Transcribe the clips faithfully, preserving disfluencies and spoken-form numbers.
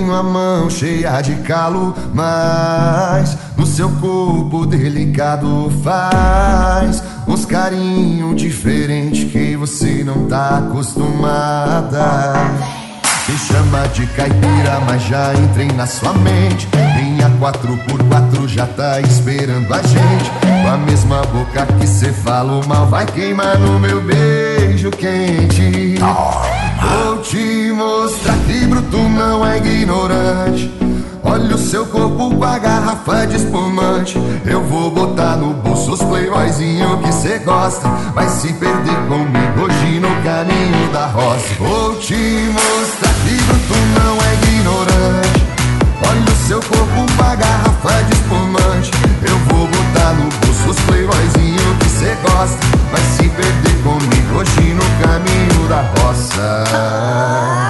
tenho a mão cheia de calo, mas no seu corpo delicado faz uns carinho diferente que você não tá acostumada. Me chama de caipira, mas já entrei na sua mente. Minha quatro por quatro já tá esperando a gente. Com a mesma boca que cê fala mal, vai queimar no meu beijo quente. Vou te mostrar que bruto não é ignorante. Olha o seu corpo com a garrafa de espumante. Eu vou botar no bolso os playboyzinho que cê gosta. Vai se perder comigo hoje no caminho da roça. Vou te mostrar que bruto não é ignorante. Olha o seu corpo com a garrafa de espumante. Eu vou botar no bolso os playboyzinho que cê gosta. Vai se perder comigo hoje no caminho da roça.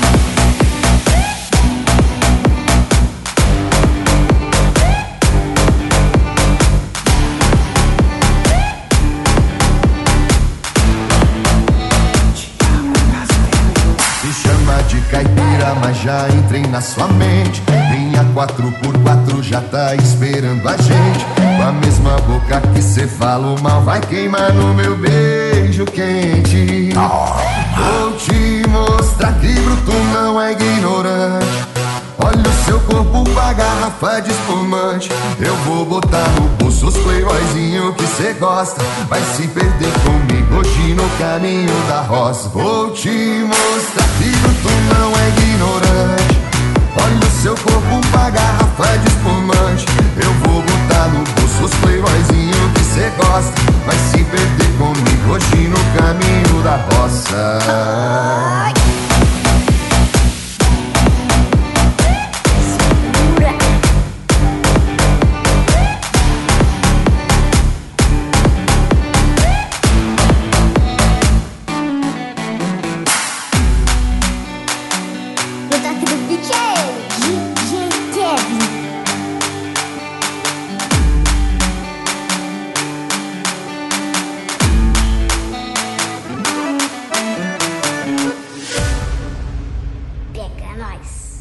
De caipira, mas já entrei na sua mente. Minha quatro por quatro já tá esperando a gente. Com a mesma boca que cê fala mal, vai queimar no meu beijo quente. Vou te mostrar que bruto não é ignorante. Olha o seu corpo com a garrafa de espumante. Eu vou botar no bolso os playboyzinho que cê gosta. Vai se perder comigo hoje no caminho da roça. Vou te mostrar que bruto não é ignorante. Olha o seu corpo com a garrafa de espumante. Eu vou botar no bolso os playboyzinho que cê gosta. Vai se perder comigo hoje no caminho da roça. Pega nós.